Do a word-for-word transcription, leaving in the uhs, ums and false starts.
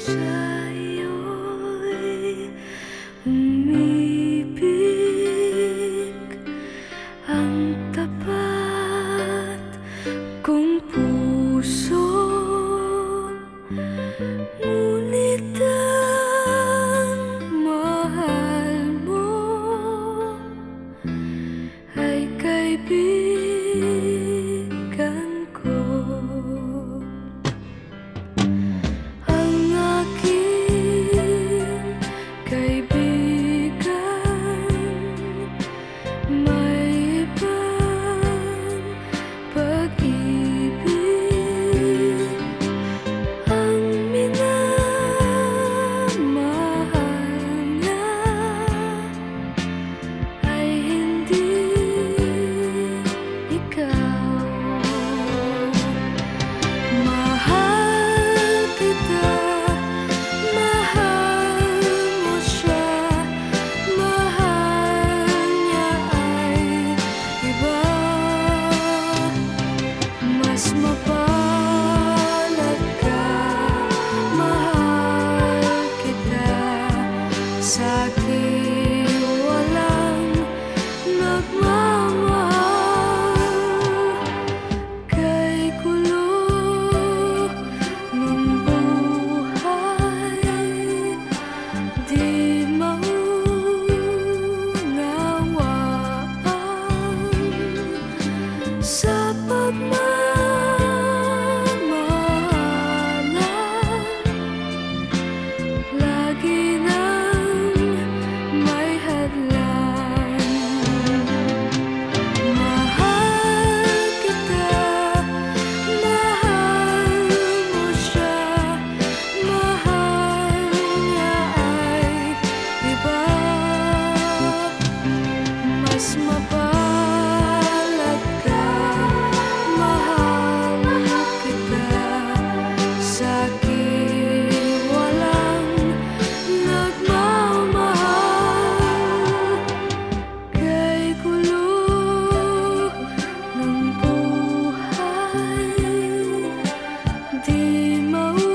Sa'yo'y umibig ang tapat kong puso, ngunit ang mahal mo ay kaibigan ko. Ang aking kaibigan may ibang pag-ibig. Ang minamahal niya ay hindi ikaw. Mahal kita, mahal mo siya, mahal niya ay iba. Mas mapalad ka, mahal kita, sa'kin walang nagmamahal. Kay gulo ng buhay, di maunawaan sa pagmamahalan. Lagi nang may hadlang. Mahal kita, mahal mo siya, mahal niya ay iba. Mas mapalad ka, mahal kita, sa'kin walang nagmamahal. Kay gulo ng buhay, di mau